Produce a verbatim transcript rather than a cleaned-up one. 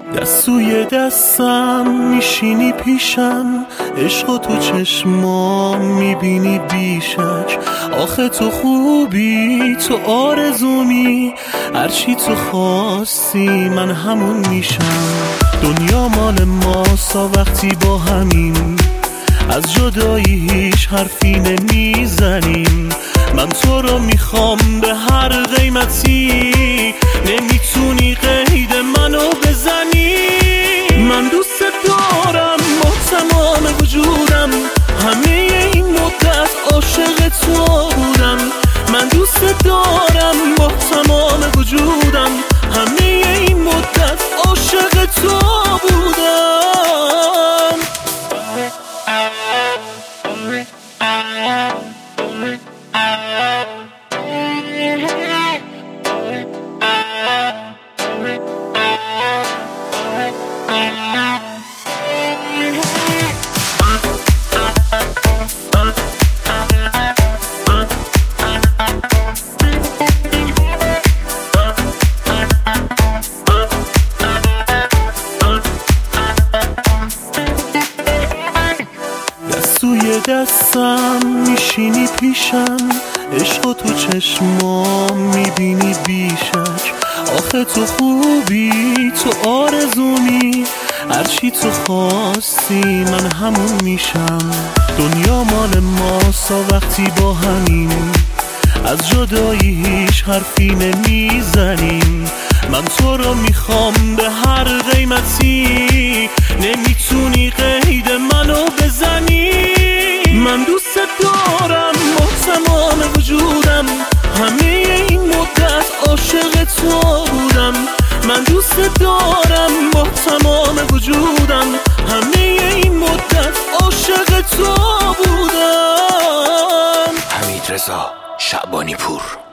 دستوی دستم میشینی پیشم، عشق و تو چشمام میبینی بیشک. آخه تو خوبی، تو آرزومی، هرچی تو خواستی من همون میشم. دنیا مال ماسا وقتی با همین، از جدایی هیچ حرفی نمیزنیم. من تو رو میخوام به هر قیمتی، نمیتونی قید منو بزنی. من دوست دارم با تمام وجودم، همه این مدت عاشق تو بودم. من دوست دارم با تمام وجودم، همه این مدت عاشق تو بودم. دستوی دستم میشینی پیشم، عشق و تو چشمام میبینی بیشک. آخه تو خوبی، تو آرزومی، هرچی تو خواستی من همون میشم. دنیا مال ماسا وقتی با همین، از جدایی هیچ حرفی نمیزنیم. من تو رو میخوام به هر قیمتی، نمیتونی قید منو بزنی. من دوست دارم با تمام وجودم، همه این مدت عاشق تو بودم. من دوست دارم با تمام وجودم، همه این مدت عاشق تو بودم. حمیدرضا شعبانی پور.